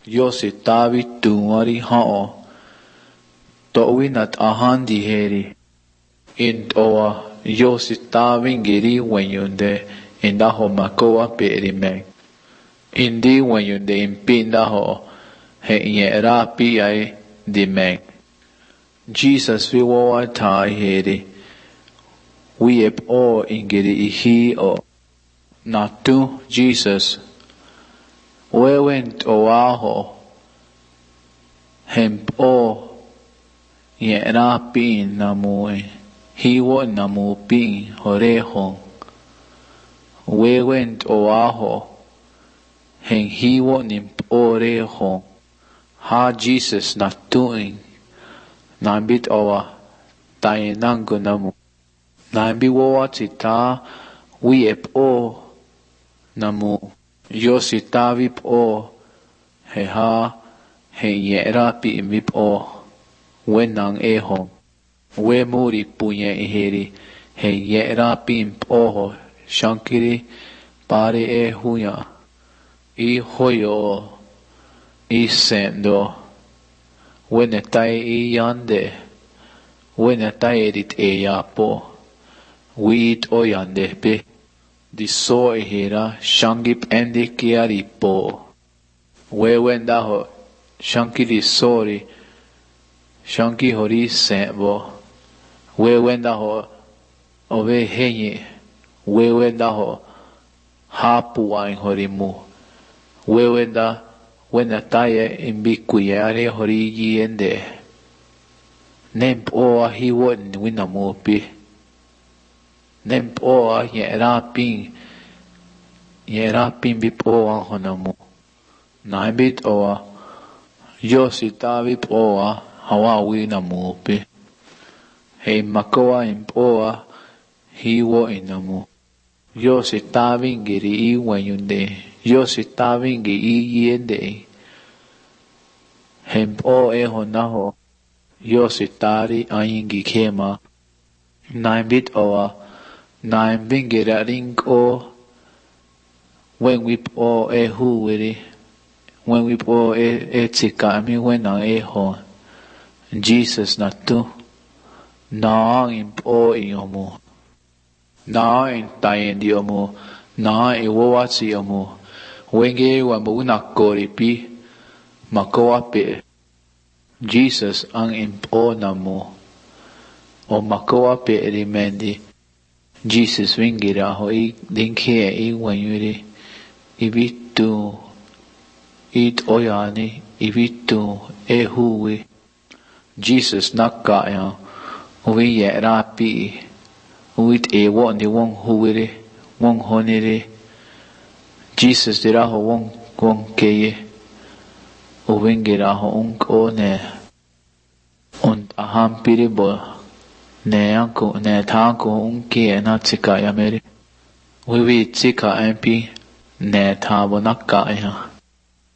Yosi tavi tuari hao. To'winat ahan diheri. Int oa yosi tavi ngiri wenyunde indaho makoa perimeng. Indi wenyunde impindaho he nyera pi ay dimeng. Jesus viwoa tai heri. Wiep o ingiri ihi o. Natu Jesus. Wewent oaho. Hemp o. Nyera pi namue. Hiwo namu pi horehon. Wewent oaho. Hen hiwo nimp orehon. Ha Jesus natuing. Nambit owa. Tainango namu. Nambi woa tita. Wiep o. Namu. Yosi tavip o. He ha. He nyera pi vip o. Wenang ehon. We muri punye iheri. He nyera pi imp oho. Shankiri. Pare e huya. I hoyo. I sendo. Wene tai I yande. Wene tai edit e yapo. Wit o yande pe. Diso ihera. Shangip endi kiaripo. We wendaho. Shankiri sori. Shanki hori sembo. We wendaho. Ove henye. We wendaho. Hapu ain horimu. We wenda. Wena taye imbikuye are hori yende. Nemp oa hiwon winamupi. Nemp oa nyera ping. Nyera ping bip oa honamu. Naibit oa. Yosi tavip oa hawa winamupi. Hei makoa imp oa hiwo inamu. Yosi tavingiri I wenyunde. Yosi tavingi I yende. Hemp o eho naho. Yosi tari aingi kema. Naimbit oa. Naimvingira ring o. Wenwip o ehu wiri. Wenwip o tika mi wena eho. Jesus natu. Naa imp o iomu. Naa intayendi omu. Naa iwowatsi omu. Wenge wambu nakori pi. Makoa pe. Jesus ang imp o namu. O makoa pe rimendi. Jesus wingira ho I dinkie I wanyuri. Ibitu. It oyani. Ibitu. Ehuwi. Jesus nakaya. Uwi ye rapi. Uit ewo ni wong huwiri. Wong honiri. Jesus diraho wong keye. Uwingiraho o ne. Und aham piribo. Ne tanko keye na tika yameri. Wiwi tika MP. Ne tabo nakaya.